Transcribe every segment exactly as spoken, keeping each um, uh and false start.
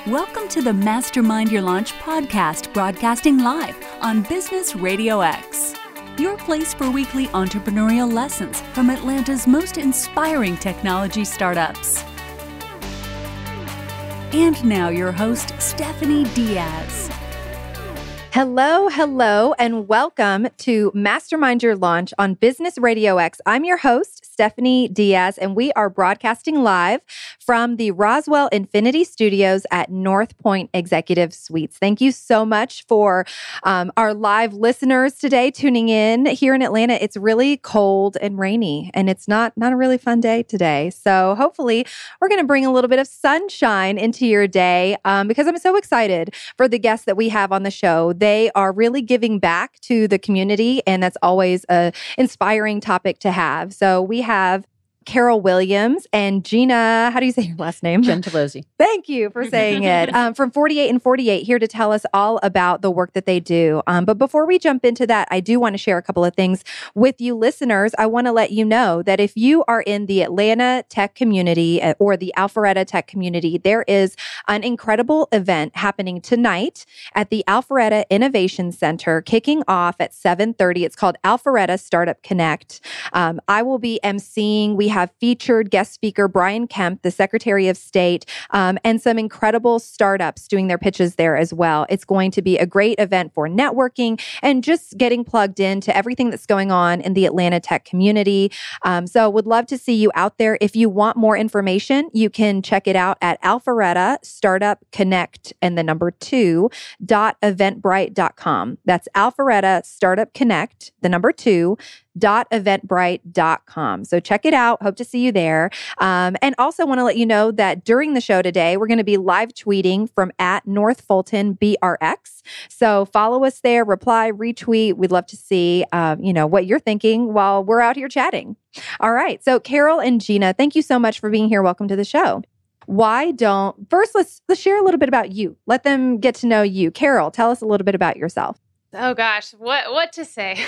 Welcome to the Mastermind Your Launch podcast, broadcasting live on Business Radio X. Your place for weekly entrepreneurial lessons from Atlanta's most inspiring technology startups. And now your host, Stephanie Diaz. Hello, hello, and welcome to Mastermind Your Launch on Business Radio X. I'm your host, Stephanie Diaz, and we are broadcasting live from the Roswell Infinity Studios at North Point Executive Suites. Thank you so much for um, our live listeners today tuning in. Here in Atlanta, it's really cold and rainy, and it's not, not a really fun day today. So hopefully we're going to bring a little bit of sunshine into your day um, because I'm so excited for the guests that we have on the show. They are really giving back to the community, and that's always an inspiring topic to have. So we have Carol Williams and Gina, how do you say your last name? Gentilozzi. Thank you for saying it. Um, from forty-eight and forty-eight, here to tell us all about the work that they do. Um, but before we jump into that, I do want to share a couple of things with you listeners. I want to let you know that if you are in the Atlanta tech community or the Alpharetta tech community, there is an incredible event happening tonight at the Alpharetta Innovation Center, kicking off at seven thirty. It's called Alpharetta Startup Connect. Um, I will be emceeing. We have have featured guest speaker Brian Kemp, the Secretary of State, um, and some incredible startups doing their pitches there as well. It's going to be a great event for networking and just getting plugged into everything that's going on in the Atlanta tech community. Um, so would love to see you out there. If you want more information, you can check it out at Alpharetta Startup Connect and the number two dot eventbrite dot com. That's Alpharetta Startup Connect, the number two dot eventbrite dot com. So check it out. Hope to see you there. Um, and also want to let you know that during the show today, we're going to be live tweeting from at North Fulton B R X. So follow us there, reply, retweet. We'd love to see, um, you know, what you're thinking while we're out here chatting. All right. So Carol and Gina, thank you so much for being here. Welcome to the show. Why don't, first, let's, let's share a little bit about you. Let them get to know you. Carol, tell us a little bit about yourself. Oh gosh, what what to say?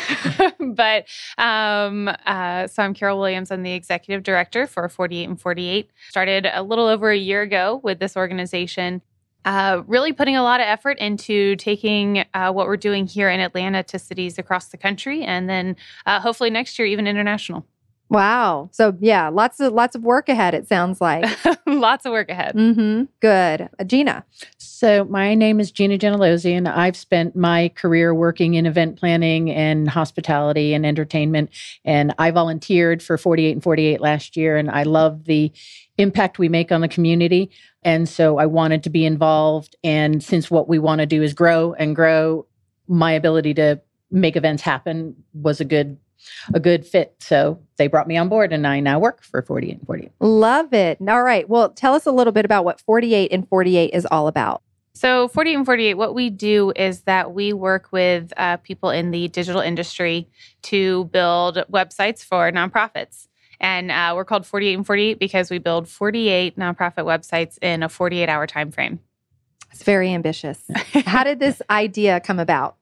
but um, uh, so I'm Carol Williams. I'm the executive director for forty-eight and forty-eight. Started a little over a year ago with this organization. Uh, really putting a lot of effort into taking uh, what we're doing here in Atlanta to cities across the country, and then uh, hopefully next year even international. Wow. So yeah, lots of lots of work ahead, it sounds like. Lots of work ahead. Mm-hmm. Good. Uh, Gina. So my name is Gina Gentilozzi, and I've spent my career working in event planning and hospitality and entertainment. And I volunteered for forty-eight and forty-eight last year, and I love the impact we make on the community. And so I wanted to be involved. And since what we want to do is grow and grow, my ability to make events happen was a good a good fit. So they brought me on board, and I now work for forty-eight and forty-eight. Love it. All right. Well, tell us a little bit about what forty-eight and forty-eight is all about. So forty-eight and forty-eight, what we do is that we work with uh, people in the digital industry to build websites for nonprofits. And uh, we're called forty-eight and forty-eight because we build forty-eight nonprofit websites in a forty-eight hour time frame. It's very ambitious. How did this idea come about?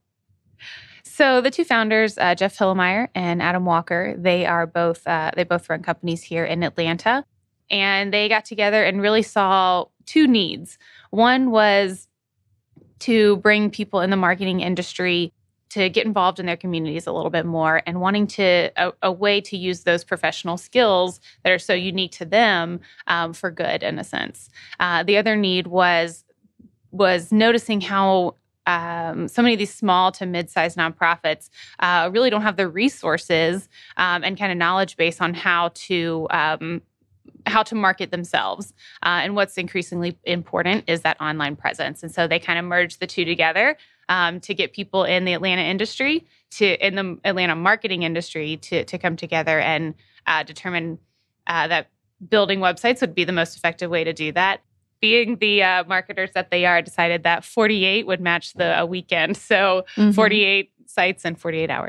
So the two founders, uh, Jeff Hillemeyer and Adam Walker, they are both uh, they both run companies here in Atlanta, and they got together and really saw two needs. One was to bring people in the marketing industry to get involved in their communities a little bit more, and wanting to a, a way to use those professional skills that are so unique to them um, for good, in a sense. Uh, the other need was was noticing how Um, so many of these small to mid-sized nonprofits uh, really don't have the resources um, and kind of knowledge base on how to um, how to market themselves. Uh, and what's increasingly important is that online presence. And so they kind of merged the two together um, to get people in the Atlanta industry, to in the Atlanta marketing industry, to to come together and uh, determine uh, that building websites would be the most effective way to do that. Being the uh, marketers that they are, decided that forty-eight would match the a weekend. So mm-hmm. forty-eight sites in forty-eight hours.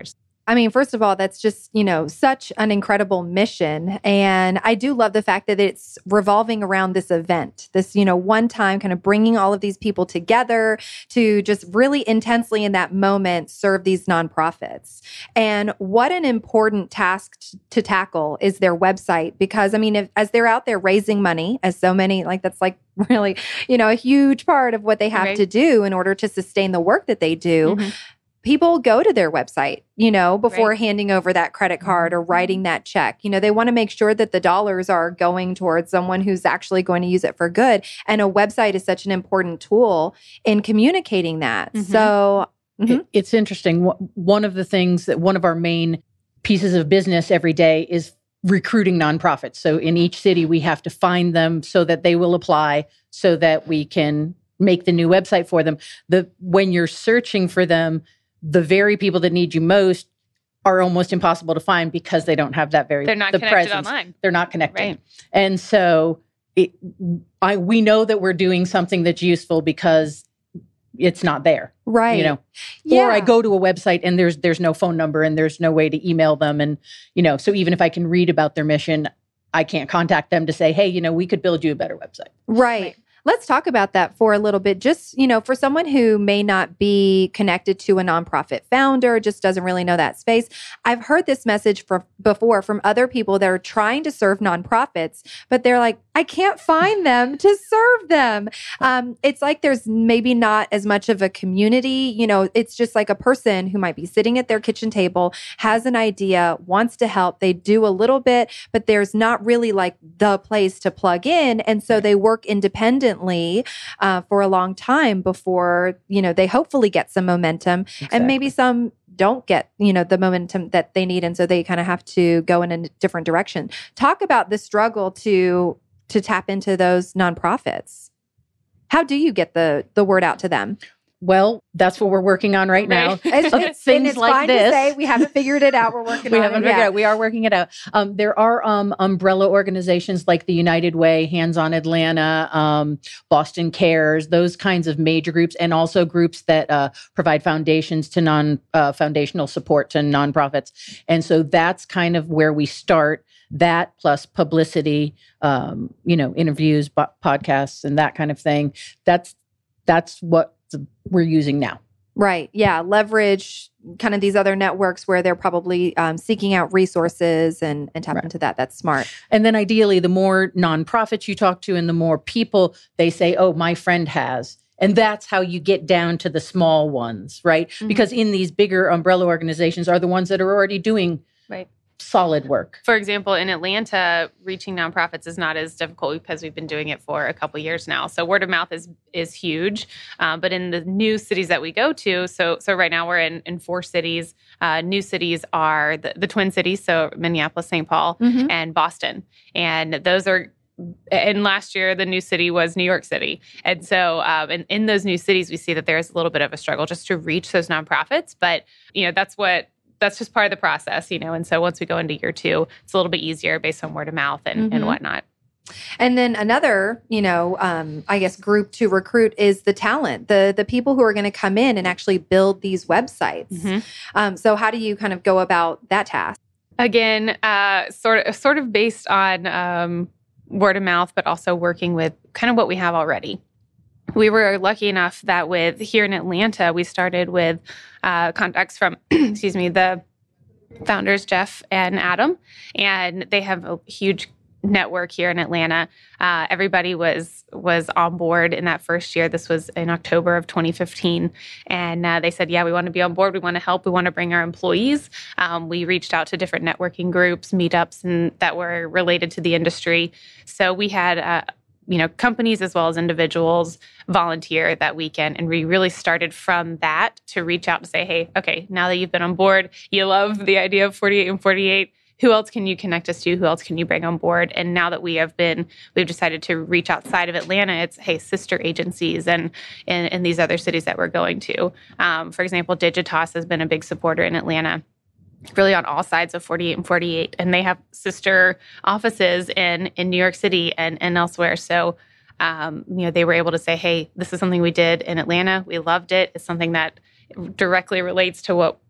I mean, first of all, that's just, you know, such an incredible mission. And I do love the fact that it's revolving around this event, this, you know, one time kind of bringing all of these people together to just really intensely in that moment serve these nonprofits. And what an important task t- to tackle is their website. Because, I mean, if, as they're out there raising money, as so many, like that's like really, you know, a huge part of what they have Right. to do in order to sustain the work that they do. Mhm. People go to their website, you know, before Right. handing over that credit card or writing that check. You know, they want to make sure that the dollars are going towards someone who's actually going to use it for good. And a website is such an important tool in communicating that. Mhm. So, mhm. It- it's interesting. Wh- One of the things that one of our main pieces of business every day is recruiting nonprofits. So in each city, we have to find them so that they will apply so that we can make the new website for them. The when you're searching for them, the very people that need you most are almost impossible to find because they don't have that very They're not the connected presence. online. They're not connected. Right. And so it, I we know that we're doing something that's useful because it's not there. Right. You know, Yeah. or I go to a website and there's there's no phone number and there's no way to email them. And, you know, so even if I can read about their mission, I can't contact them to say, hey, you know, we could build you a better website. Right. Right. Let's talk about that for a little bit. Just, you know, for someone who may not be connected to a nonprofit founder, just doesn't really know that space. I've heard this message for, before from other people that are trying to serve nonprofits, but they're like, I can't find them to serve them. Um, it's like there's maybe not as much of a community. You know, it's just like a person who might be sitting at their kitchen table, has an idea, wants to help. They do a little bit, but there's not really like the place to plug in. And so they work independently uh, for a long time before, you know, they hopefully get some momentum. And maybe some don't get, you know, the momentum that they need. And so they kind of have to go in a different direction. Talk about the struggle to to tap into those nonprofits. How do you get the the word out to them? Well, that's what we're working on right now. Right. It's, Of it's, things and it's like fine this. to say we haven't figured it out. We're working We on haven't it. figured Yeah. it out. We are working it out. Um, there are um, umbrella organizations like the United Way, Hands on Atlanta, um, Boston Cares, those kinds of major groups, and also groups that uh, provide foundations to non uh, foundational support to nonprofits. And so that's kind of where we start. That plus publicity, um, you know, interviews, bo- podcasts, and that kind of thing. That's that's what the, we're using now. Right. Yeah. Leverage kind of these other networks where they're probably um, seeking out resources and, and tap Right. into that. That's smart. And then ideally, the more nonprofits you talk to and the more people they say, oh, my friend has. And that's how you get down to the small ones, right? Mhm. Because in these bigger umbrella organizations are the ones that are already doing Right. solid work. For example, in Atlanta, reaching nonprofits is not as difficult because we've been doing it for a couple years now. So word of mouth is is huge. Uh, but in the new cities that we go to, so so right now we're in, in four cities. Uh, new cities are the, the Twin Cities, so Minneapolis, Saint Paul, Mhm. and Boston. And those are, and last year the new city was New York City. And so um, in, in those new cities, we see that there's a little bit of a struggle just to reach those nonprofits. But, you know, that's what that's just part of the process, you know. And so once we go into year two, it's a little bit easier based on word of mouth and, Mhm. and whatnot. And then another, you know, um, I guess group to recruit is the talent, the the people who are going to come in and actually build these websites. Mhm. Um, so how do you kind of go about that task? Again, uh, sort of sort of based on um, word of mouth, but also working with kind of what we have already. We were lucky enough that with here in Atlanta, we started with uh, contacts from, excuse me, the founders, Jeff and Adam, and they have a huge network here in Atlanta. Uh, everybody was was on board in that first year. This was in October of twenty fifteen, and uh, they said, "Yeah, we want to be on board. We want to help. We want to bring our employees." Um, we reached out to different networking groups, meetups, and that were related to the industry. So we had. Uh, you know, companies as well as individuals volunteer that weekend. And we really started from that to reach out and say, hey, okay, now that you've been on board, you love the idea of forty-eight and forty-eight. Who else can you connect us to? Who else can you bring on board? And now that we have been, we've decided to reach outside of Atlanta, it's, hey, sister agencies and in, in these other cities that we're going to. Um, for example, Digitas has been a big supporter in Atlanta, really on all sides of forty-eight and forty-eight. And they have sister offices in, in New York City and, and elsewhere. So, um, you know, they were able to say, hey, this is something we did in Atlanta. We loved it. It's something that directly relates to what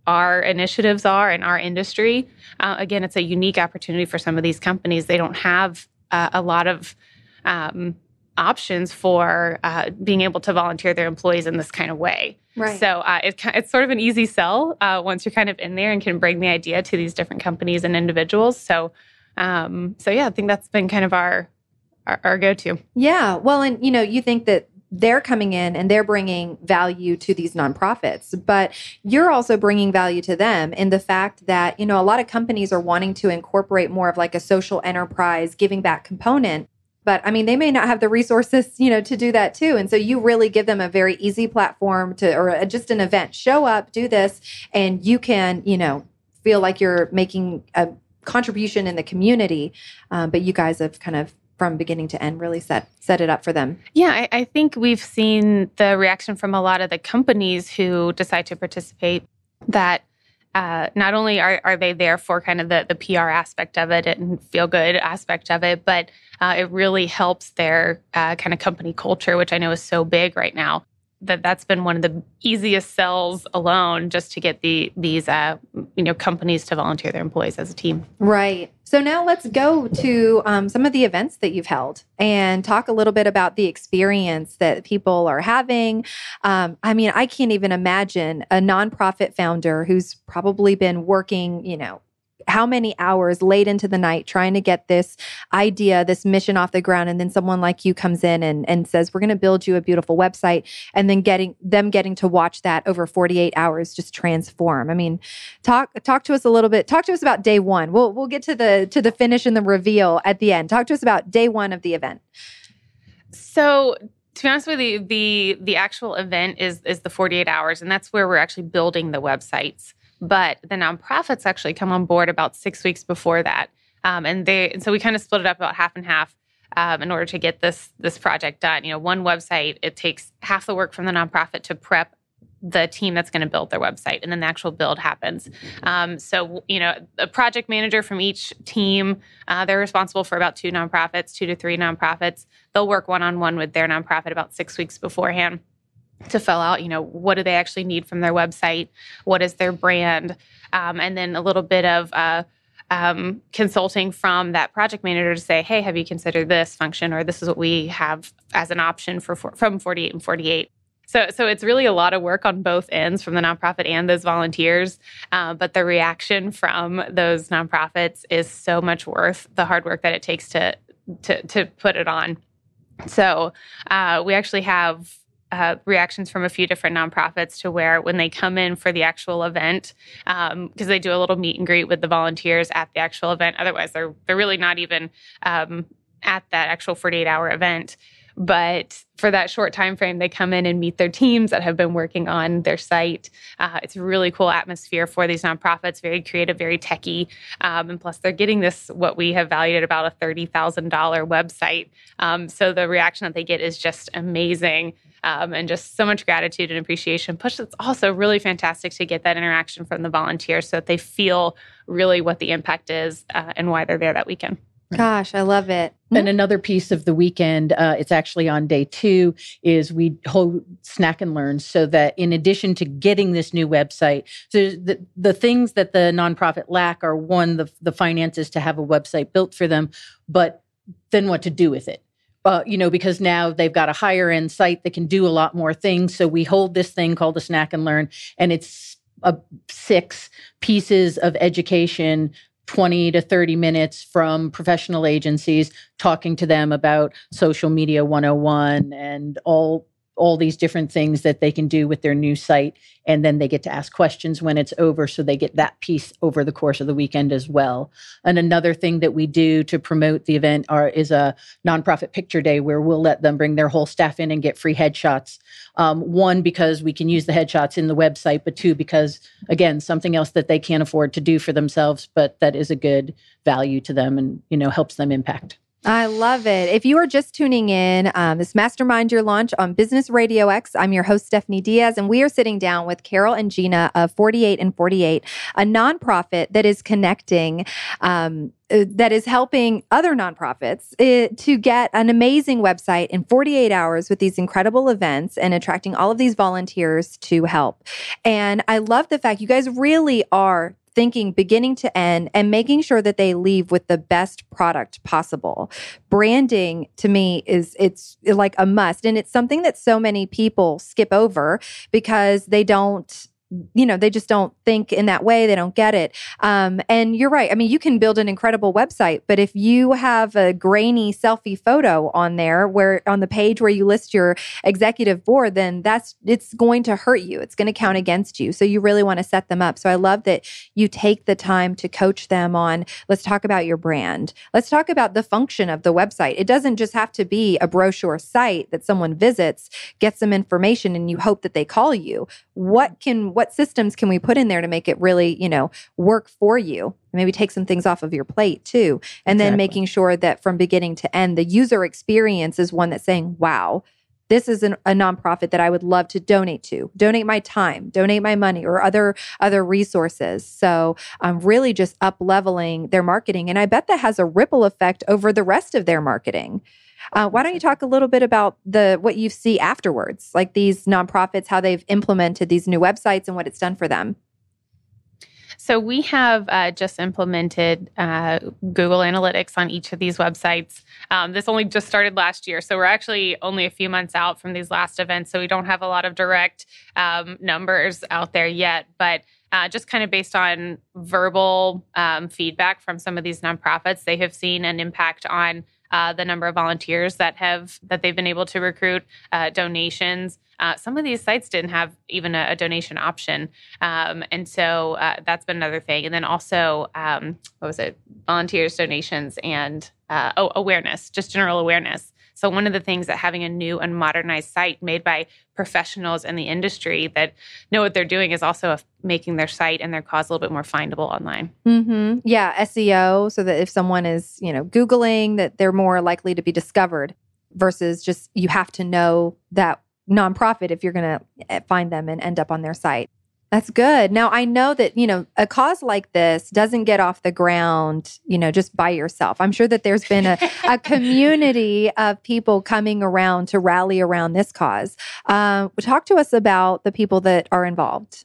our initiatives are in our industry. Uh, again, it's a unique opportunity for some of these companies. They don't have uh, a lot of um, options for uh, being able to volunteer their employees in this kind of way. Right. So uh, it, it's sort of an easy sell uh, once you're kind of in there and can bring the idea to these different companies and individuals. So, um, so yeah, I think that's been kind of our our, our go-to. Yeah. Well, and you know, you think that they're coming in and they're bringing value to these nonprofits, but you're also bringing value to them in the fact that, you know, a lot of companies are wanting to incorporate more of like a social enterprise giving back component. But I mean, they may not have the resources, you know, to do that too. And so you really give them a very easy platform to, or a, just an event, show up, do this, and you can, you know, feel like you're making a contribution in the community. Um, but you guys have kind of from beginning to end really set set it up for them. Yeah, I, I think we've seen the reaction from a lot of the companies who decide to participate that uh, not only are, are they there for kind of the, the P R aspect of it and feel good aspect of it, but uh, it really helps their uh, kind of company culture, which I know is so big right now. That that's been one of the easiest sells alone, just to get the these uh, you know companies to volunteer their employees as a team. Right. So now let's go to um, some of the events that you've held and talk a little bit about the experience that people are having. Um, I mean, I can't even imagine a nonprofit founder who's probably been working, you know, how many hours late into the night trying to get this idea, this mission off the ground. And then someone like you comes in and, and says, we're going to build you a beautiful website, and then getting them getting to watch that over forty-eight hours just transform. I mean, talk, talk to us a little bit, talk to us about day one. We'll, we'll get to the, to the finish and the reveal at the end. Talk to us about day one of the event. So to be honest with you, the, the actual event is, is the forty-eight hours, and that's where we're actually building the websites. But the nonprofits actually come on board about six weeks before that. Um, and they, and so we kind of split it up about half and half um, in order to get this, this project done. You know, one website, it takes half the work from the nonprofit to prep the team that's going to build their website, and then the actual build happens. Um, so, you know, a project manager from each team, uh, they're responsible for about two nonprofits, two to three nonprofits. They'll work one-on-one with their nonprofit about six weeks beforehand to fill out, you know, what do they actually need from their website? What is their brand? Um, and then a little bit of uh, um, consulting from that project manager to say, hey, have you considered this function? Or this is what we have as an option for, for from forty-eight and forty-eight. So, so it's really a lot of work on both ends from the nonprofit and those volunteers. Uh, but the reaction from those nonprofits is so much worth the hard work that it takes to to, to put it on. So uh, we actually have Uh, reactions from a few different nonprofits to where when they come in for the actual event, because um, they do a little meet and greet with the volunteers at the actual event. Otherwise, they're they're really not even um, at that actual forty-eight hour event. But for that short time frame, they come in and meet their teams that have been working on their site. Uh, it's a really cool atmosphere for these nonprofits, very creative, very techy. Um, and plus, they're getting this, what we have valued at about a thirty thousand dollars website. Um, so the reaction that they get is just amazing. Um, and just so much gratitude and appreciation. Plus, it's also really fantastic to get that interaction from the volunteers so that they feel really what the impact is uh, and why they're there that weekend. Gosh, I love it. And another piece of the weekend, uh, it's actually on day two, is we hold Snack and Learn, so that in addition to getting this new website, so the, the things that the nonprofit lack are, one, the, the finances to have a website built for them, but then what to do with it. Uh, you know, because now they've got a higher end site that can do a lot more things. So we hold this thing called the Snack and Learn, and it's uh, six pieces of education, twenty to thirty minutes from professional agencies, talking to them about social media one oh one and all all these different things that they can do with their new site. And then they get to ask questions when it's over. So they get that piece over the course of the weekend as well. And another thing that we do to promote the event are, is a nonprofit picture day where we'll let them bring their whole staff in and get free headshots. Um, one, because we can use the headshots in the website, but two, because again, something else that they can't afford to do for themselves, but that is a good value to them and, you know, helps them impact. I love it. If you are just tuning in, um, this Mastermind Your Launch on Business Radio X. I'm your host, Stephanie Diaz, and we are sitting down with Carol and Gina of forty-eight and forty-eight, a nonprofit that is connecting um, uh, that is helping other nonprofits uh, to get an amazing website in forty-eight hours with these incredible events and attracting all of these volunteers to help. And I love the fact you guys really are thinking beginning to end and making sure that they leave with the best product possible. Branding to me is it's like a must. And it's something that so many people skip over because they don't, you know, they just don't think in that way. They don't get it. Um, and you're right. I mean, you can build an incredible website, but if you have a grainy selfie photo on there where on the page where you list your executive board, then that's, it's going to hurt you. It's going to count against you. So you really want to set them up. So I love that you take the time to coach them on, let's talk about your brand. Let's talk about the function of the website. It doesn't just have to be a brochure site that someone visits, gets some information, and you hope that they call you. What can, what systems can we put in there to make it really, you know, work for you? Maybe take some things off of your plate too. And then Exactly. making sure that from beginning to end, the user experience is one that's saying, wow, this is an, a nonprofit that I would love to donate to, donate my time, donate my money or other, other resources. So I'm um, really just up leveling their marketing. And I bet that has a ripple effect over the rest of their marketing. Uh, why don't you talk a little bit about the what you see afterwards, like these nonprofits, how they've implemented these new websites and what it's done for them? So we have uh, just implemented uh, Google Analytics on each of these websites. Um, this only just started last year, so we're actually only a few months out from these last events, so we don't have a lot of direct um, numbers out there yet, but Uh, just kind of based on verbal um, feedback from some of these nonprofits, they have seen an impact on uh, the number of volunteers that have that they've been able to recruit, uh, donations. Uh, some of these sites didn't have even a, a donation option, um, and so uh, that's been another thing. And then also, um, what was it? Volunteers, donations, and uh, oh, awareness, just general awareness. So one of the things that having a new and modernized site made by professionals in the industry that know what they're doing is also making their site and their cause a little bit more findable online. Mm-hmm. Yeah, S E O, so that if someone is, you know, Googling, that they're more likely to be discovered versus just you have to know that nonprofit if you're going to find them and end up on their site. That's good. Now, I know that, you know, a cause like this doesn't get off the ground, you know, just by yourself. I'm sure that there's been a, a community of people coming around to rally around this cause. Uh, talk to us about the people that are involved.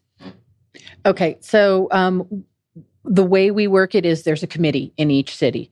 Okay. So um, the way we work it is there's a committee in each city.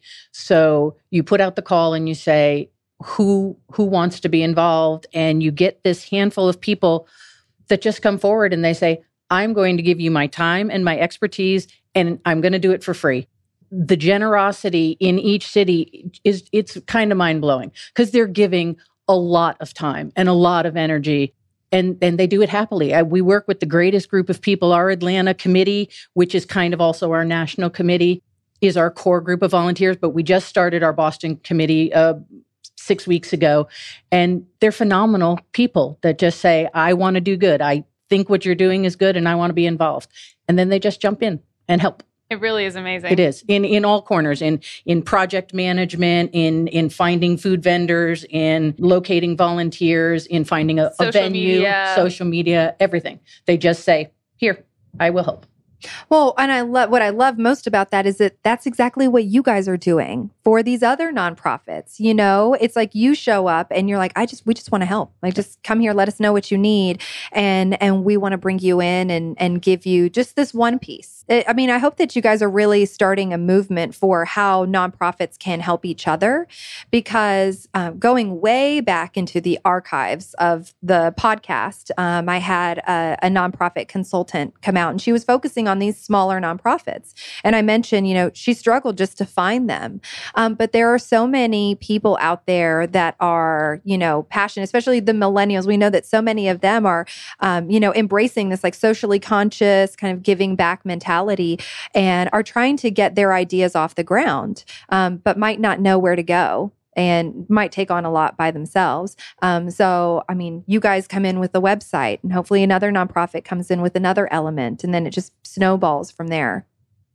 So you put out the call and you say, who who wants to be involved? And you get this handful of people that just come forward and they say, I'm going to give you my time and my expertise, and I'm going to do it for free. The generosity in each city is, it's kind of mind-blowing because they're giving a lot of time and a lot of energy, and, and they do it happily. I, we work with the greatest group of people. Our Atlanta committee, which is kind of also our national committee, is our core group of volunteers, but we just started our Boston committee uh, six weeks ago, and they're phenomenal people that just say, I want to do good. I think what you're doing is good and I want to be involved. And then they just jump in and help. It really is amazing. It is in, in all corners, in, in project management, in, in finding food vendors, in locating volunteers, in finding a, a venue, media. social media, everything. They just say, here, I will help. Well, and I love what I love most about that is that that's exactly what you guys are doing for these other nonprofits. You know, it's like you show up and you're like, I just, we just want to help. Like, just come here, let us know what you need, and and we want to bring you in and and give you just this one piece. It, I mean, I hope that you guys are really starting a movement for how nonprofits can help each other, because um, going way back into the archives of the podcast, um, I had a, a nonprofit consultant come out, and she was focusing on these smaller nonprofits. And I mentioned, you know, she struggled just to find them. Um, but there are so many people out there that are, you know, passionate, especially the millennials. We know that so many of them are, um, you know, embracing this like socially conscious kind of giving back mentality and are trying to get their ideas off the ground, um, but might not know where to go and might take on a lot by themselves. Um, so, I mean, you guys come in with a website, and hopefully another nonprofit comes in with another element, and then it just snowballs from there.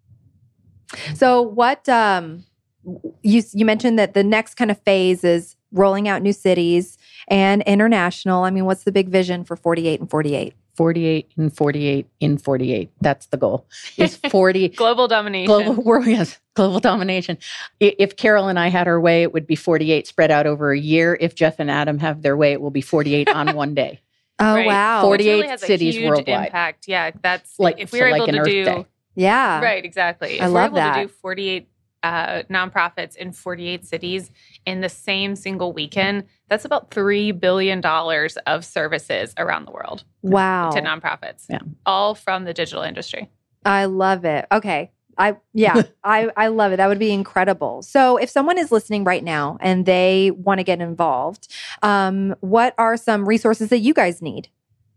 So what, um, you, you mentioned that the next kind of phase is rolling out new cities and international. I mean, what's the big vision for forty-eight and forty-eight? forty-eight and forty-eight in forty-eight. That's the goal. Is forty global domination. Global world, yes, global domination. If Carol and I had our way, it would be forty-eight spread out over a year. If Jeff and Adam have their way, it will be forty-eight on one day. Oh, right. wow. forty-eight Which really has cities a huge worldwide. Impact. Yeah, that's Like, if we so were like able Uh, an to Earth do Day. Yeah. right, exactly. If I we're love able that. to do forty-eight uh, nonprofits in forty-eight cities in the same single weekend, that's about three billion dollars of services around the world Wow. to nonprofits, Yeah. all from the digital industry. I love it. Okay. I yeah, I I love it. That would be incredible. So, if someone is listening right now and they want to get involved, um, what are some resources that you guys need?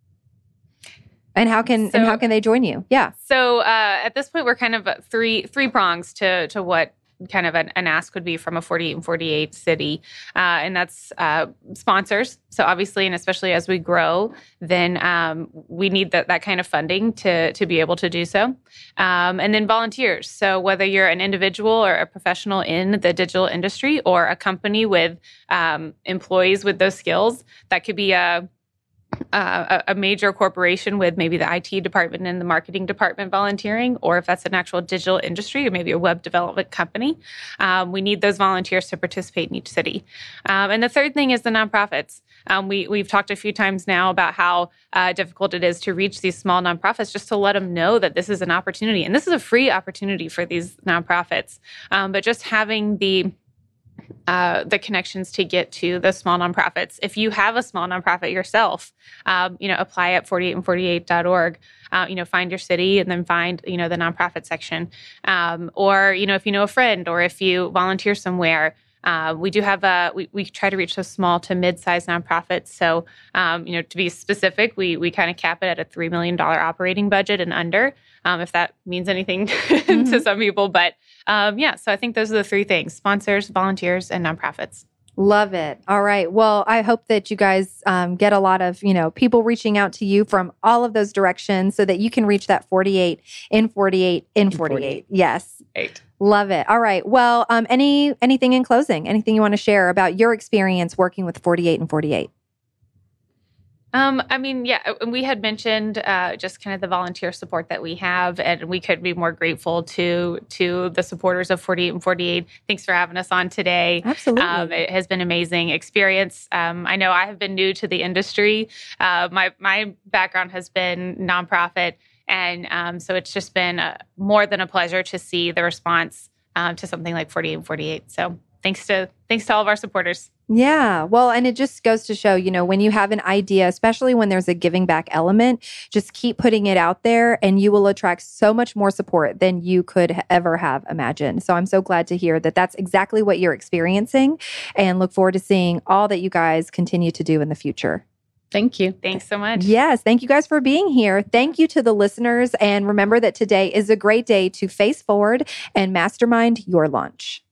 And how can So- and how can they join you? Yeah. So uh, at this point, we're kind of at three three prongs to to what kind of an, an ask would be from a forty-eight and forty-eight city, uh, and that's uh, sponsors. So obviously, and especially as we grow, then um, we need that that kind of funding to to be able to do so, um, and then volunteers. So whether you're an individual or a professional in the digital industry, or a company with um, employees with those skills, that could be a Uh, a, a major corporation with maybe the I T department and the marketing department volunteering, or if that's an actual digital industry or maybe a web development company, um, we need those volunteers to participate in each city. Um, and the third thing is the nonprofits. Um, we, we've talked a few times now about how uh, difficult it is to reach these small nonprofits, just to let them know that this is an opportunity. And this is a free opportunity for these nonprofits. Um, but just having the Uh, the connections to get to the small nonprofits. If you have a small nonprofit yourself, um, you know, apply at forty-eight and forty-eight dot org. Uh, you know, find your city and then find, you know, the nonprofit section. Um, or, you know, if you know a friend or if you volunteer somewhere, uh, we do have a, we, we try to reach those small to mid-sized nonprofits. So, um, you know, to be specific, we we kind of cap it at a three million dollars operating budget and under, um, if that means anything Mm-hmm. to some people. But um, yeah, so I think those are the three things: sponsors, volunteers, and nonprofits. Love it. All right. Well, I hope that you guys um, get a lot of, you know, people reaching out to you from all of those directions so that you can reach that forty-eight in forty-eight in forty-eight. Yes. Eight. Love it. All right. Well, um, any anything in closing? Anything you want to share about your experience working with forty-eight and forty-eight? Um, I mean, yeah, we had mentioned uh, just kind of the volunteer support that we have, and we could be more grateful to to the supporters of forty-eight and forty-eight. Thanks for having us on today. Absolutely. Um, it has been an amazing experience. Um, I know I have been new to the industry. Uh, my my background has been nonprofit, and um, so it's just been a, more than a pleasure to see the response um, to something like forty-eight and forty-eight. So thanks to thanks to all of our supporters. Yeah. Well, and it just goes to show, you know, when you have an idea, especially when there's a giving back element, just keep putting it out there and you will attract so much more support than you could ever have imagined. So I'm so glad to hear that that's exactly what you're experiencing, and look forward to seeing all that you guys continue to do in the future. Thank you. Thanks so much. Yes. Thank you guys for being here. Thank you to the listeners. And remember that today is a great day to face forward and mastermind your launch.